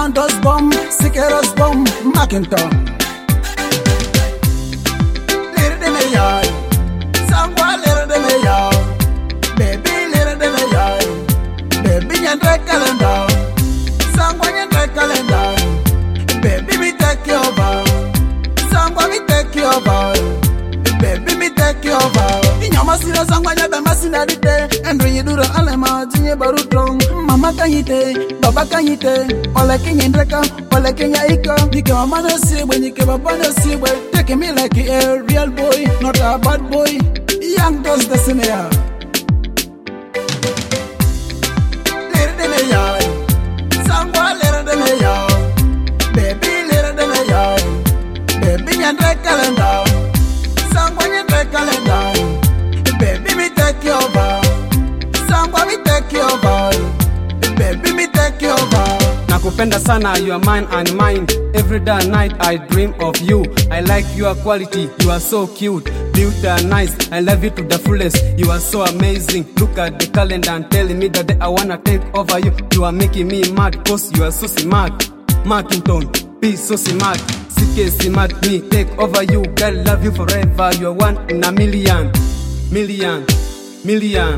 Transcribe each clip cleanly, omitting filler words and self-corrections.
Nando's bomb, Sikeros bomb, Macintosh. Little de me yard, Sangwa little de me yard, baby little de me yard, baby and red calendar, Sangwa and red calendar, baby me take you over, Sangwa me take you over, baby me take you over. Masira sangwa nyabe masina dite Andri yidura alema zinye barutong Mama kanyite, baba kanyite Ole kinye ndreka, ole kinye ika Nike mama no siwe, nike baba no siwe Take me like a real boy, not a bad boy Young does the senior Lere de me yai Sangwa lere de me yai Baby lere de me yai Baby nyandre kalenda Sangwa nyandre kalenda Baby, me take you over. Sangwa, me take you over. Baby, me take you over. Nakupenda sana, you are mine and mine. Every day and night I dream of you. I like your quality, you are so cute. Beauty and nice, I love you to the fullest. You are so amazing. Look at the calendar and telling me that I wanna take over you. You are making me mad, cause you are so smart. Macintosh, be so smart. CK smart, me take over you. Girl, love you forever. You are one in a million. Million. Lere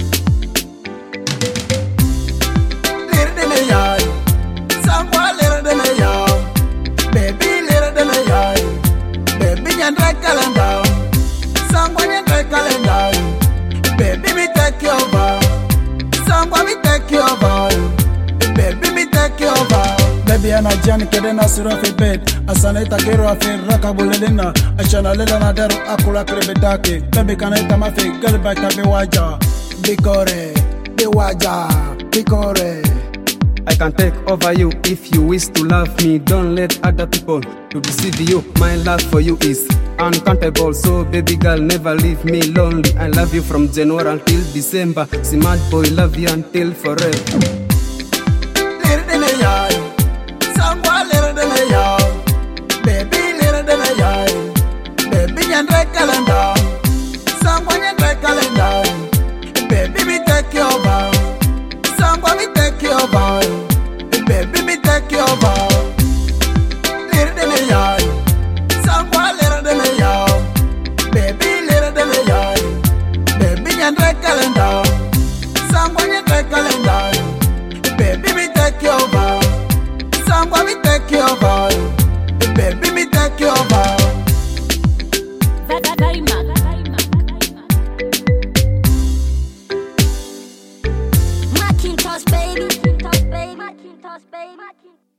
de me yai, Sangwa lere de me yai, baby lere de me yai, baby nyandre calendar, Sangwa nyandre calendar, baby me take you over, Sangwa me take you over, baby me take you over. Baby ana jani kede na sura fi bed Asaneta kero afi raka bulelina Achana lela na deru akula krebe dake Baby kaneta mafi galba tabi waja Bikore, biwaja, bikore I can take over you if you wish to love me. Don't let other people to deceive you. My love for you is uncountable. So baby girl, never leave me lonely. I love you from January until December. Smart boy, love you until forever. Lere de me yai, Sangwa lere de me yai, baby lere de me yai, baby nyandre calendar, Sangwa nyandre calendar, baby me take you over, Sangwa me take you over, baby me take you over. Lere de me yai, Sangwa lere de me yai, baby lere de me yai, baby nyandre calendar, Sangwa nyandre calendar, baby me take you over. Sangwa me take you over, baby me take you over. Macintosh baby, Macintosh baby, Macintosh baby.